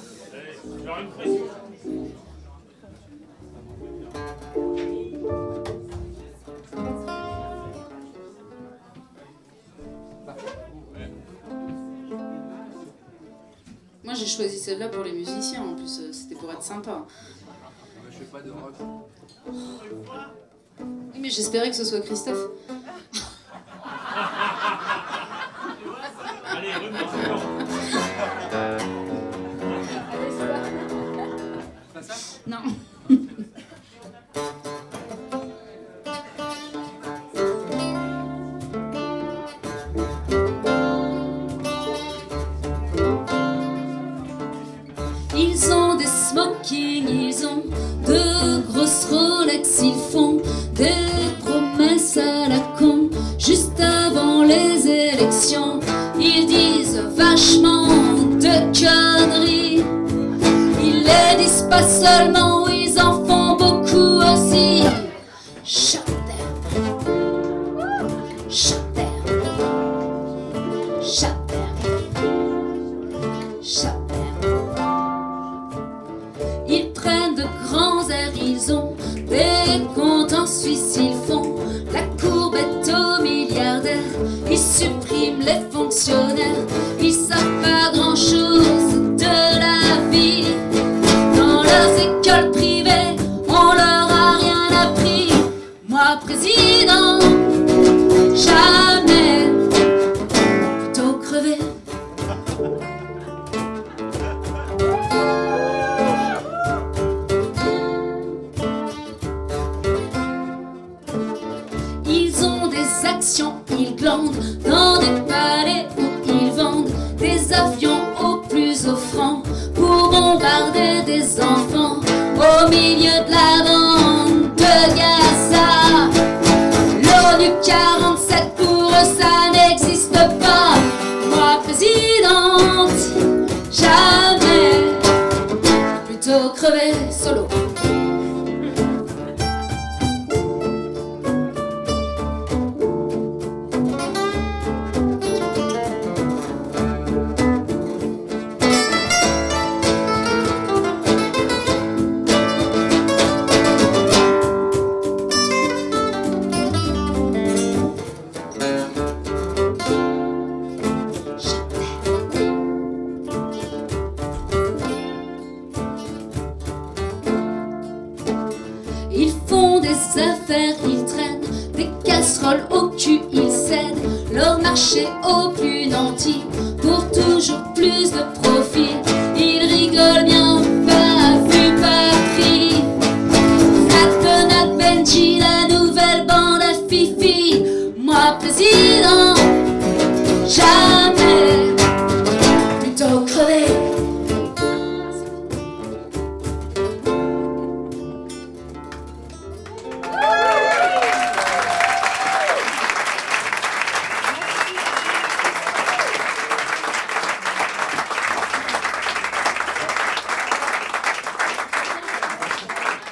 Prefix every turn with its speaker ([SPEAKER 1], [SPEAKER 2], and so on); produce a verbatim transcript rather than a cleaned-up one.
[SPEAKER 1] Moi j'ai choisi celle-là pour les musiciens, en plus c'était pour être sympa.
[SPEAKER 2] Je fais pas de rock.
[SPEAKER 1] Oui, mais j'espérais que ce soit Christophe.
[SPEAKER 3] Allez, revenons.
[SPEAKER 2] Pas ça ?
[SPEAKER 1] Non.
[SPEAKER 4] Ils ont des smokings, ils ont de grosses Rolex, ils font des promesses à la con juste avant les élections. Ils disent vachement de conneries. Ils les disent pas seulement, ils en font beaucoup aussi. Shut them. Shut them. Shut them. Shut them. Ils prennent de grands airs, ils ont des comptes en Suisse, ils font la courbette aux milliardaires. Ils suppriment les fonctionnaires, ils savent pas grand chose de la vie. Dans leurs écoles privées, on leur a rien appris. Moi président, jamais, plutôt crever. Ils ont des actions, ils glandent dans des palais où ils vendent des avions au plus offrant pour bombarder des enfants au milieu de la bande de Gaza. L'ONU quarante-sept pour eux ça n'existe pas. Moi présidente, jamais, plutôt crever solo. Ils font des affaires, ils traînent des casseroles au cul, ils cèdent leur marché au plus nantis pour toujours plus de profit. Ils rigolent bien, pas vu, pas pris. Nat, Benji, la nouvelle bande à Fifi. Moi président, jamais.